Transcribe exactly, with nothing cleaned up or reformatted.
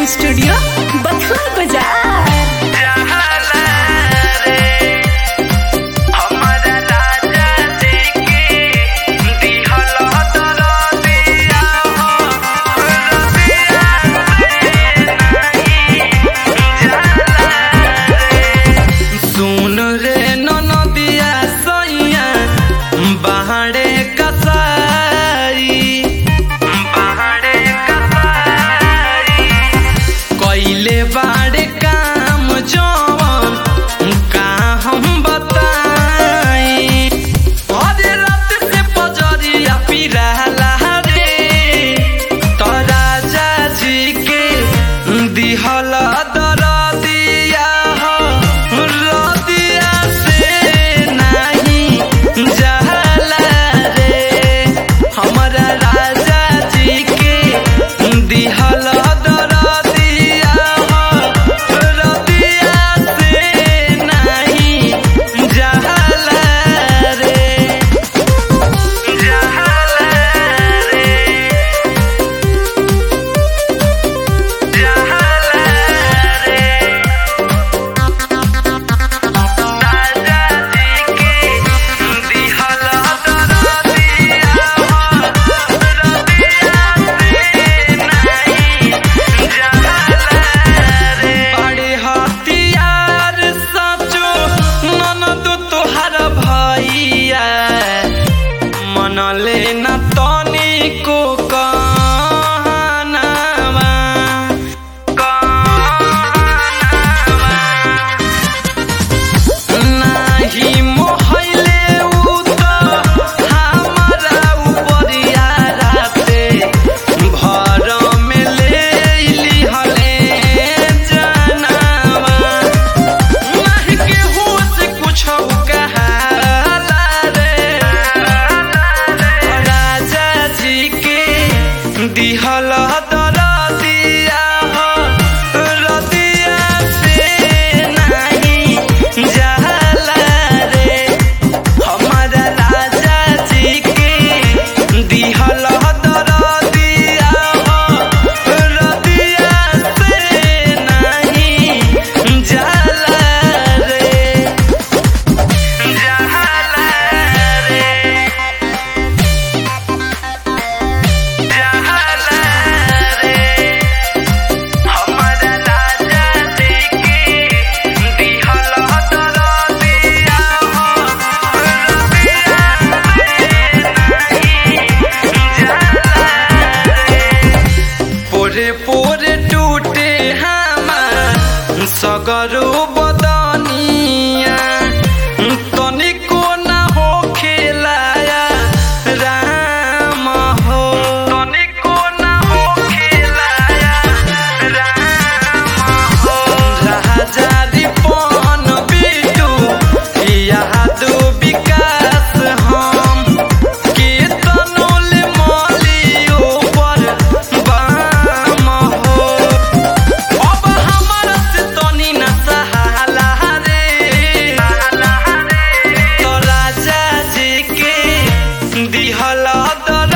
Studio बथुआ बाजार। बाड़े काम जवन का हम बताई, और रात से पजरिया पिराला रे, तो राजा जी के दिहल दरदिया हो रदिया से नहीं जाला रे, हमारा राजा जी के दिहल लेना तनी को कहनावा नहीं मोहले उ तो हमारा उपरिया राते भर में ले लिहले जनावा, नहीं केहू से कुछ कहाला रे, दिहल दरदिया हो रदिया से नहीं जाला रे, हमारा राजा जी के दिहल दरदिया हो रदिया से नहीं जाला रे, जाला रे। पोरे पोरे टूटे हमार सगरो बदनिया, तनिको ना हो खेलाया राम हो, तनिको ना हो खेलाया राम हो, राजा रिपन बिटू यादो विकास हम के तनोल मलियो पर दिहल